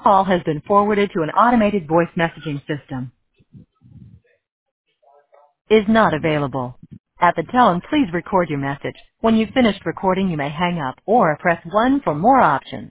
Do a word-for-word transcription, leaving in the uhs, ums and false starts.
Call has been forwarded to an automated voice messaging system. Is not available. At the tone, please record your message. When you've finished recording, you may hang up or press one for more options.